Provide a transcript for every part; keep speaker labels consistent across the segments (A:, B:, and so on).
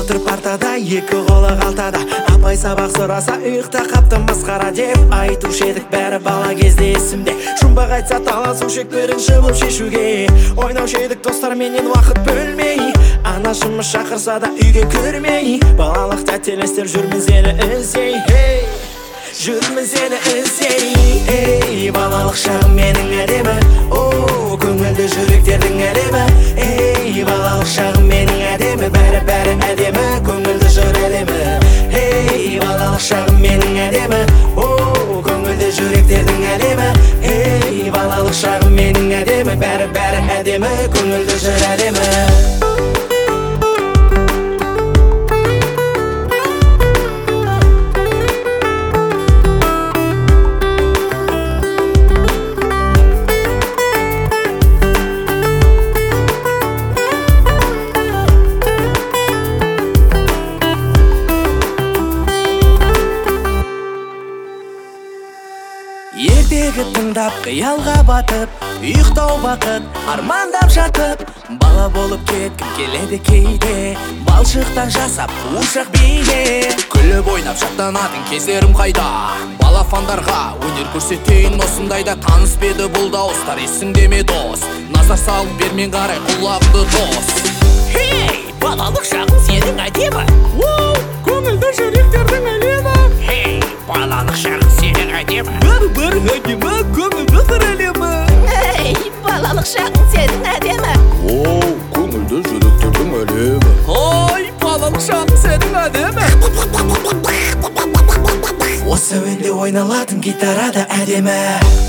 A: отыр партада, екі қолы қалтада. Апай сабақ сұраса ұйықта қапты масқара деп айтушы едік бәрі бала кезде есімде. Жұмбақ айтса таласушы едік бірінші болып шешуге. Ойнаушы едік достарменен уақыт бөлмей, анашымыз шақырса да үйге кірмей. Балалық тәттелестер жүрміз елі іздей, жүрміз елі іздей. Балалық шағым менің әдемі, көңілді жүректердің әлемі. Балалық шағым менің әдемі, бәрі әдемі, көңілді жыр әлемі. Балалық шағым менің әдемі, көңілді жүректердің әлемі. Балалық шағым менің әдемі, бәрі әдемі, көңілді жыр әлемі. Ертегі тыңдап, қиялға батып, ұйықтау бақыт, армандап жатып. Бала болып кеткім келеді кейде, балшықтан жасап, қуыршақ бейне.
B: Күліп ойнап шаттанатын кездерім қайда, балафандарға өнер көрсетейін осындайда. Таныс беді бұл дауыстар, есіңде ме дос? Назар салып бермен қарай құлақты дос.
C: Балалық шағың сенің әдемі,
B: көңілді жүректердің әлемі.
C: балалық шағың сенің әдемі,
B: Бәрі әдемі, көңілді жыр әлемі.
D: Балалық шағың сенің әдемі,
B: көңілді жүректердің әлемі. Балалық шағың сенің әдемі.
A: Осы өнде ойналатын гитарада әдемі.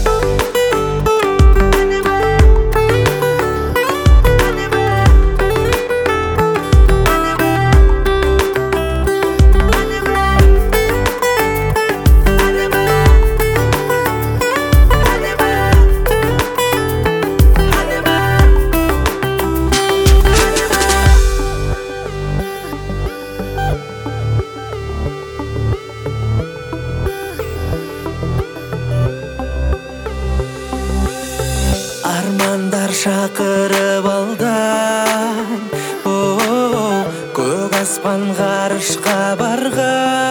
A: Армандар шақырып алдан, көк аспан ғарышқа барған.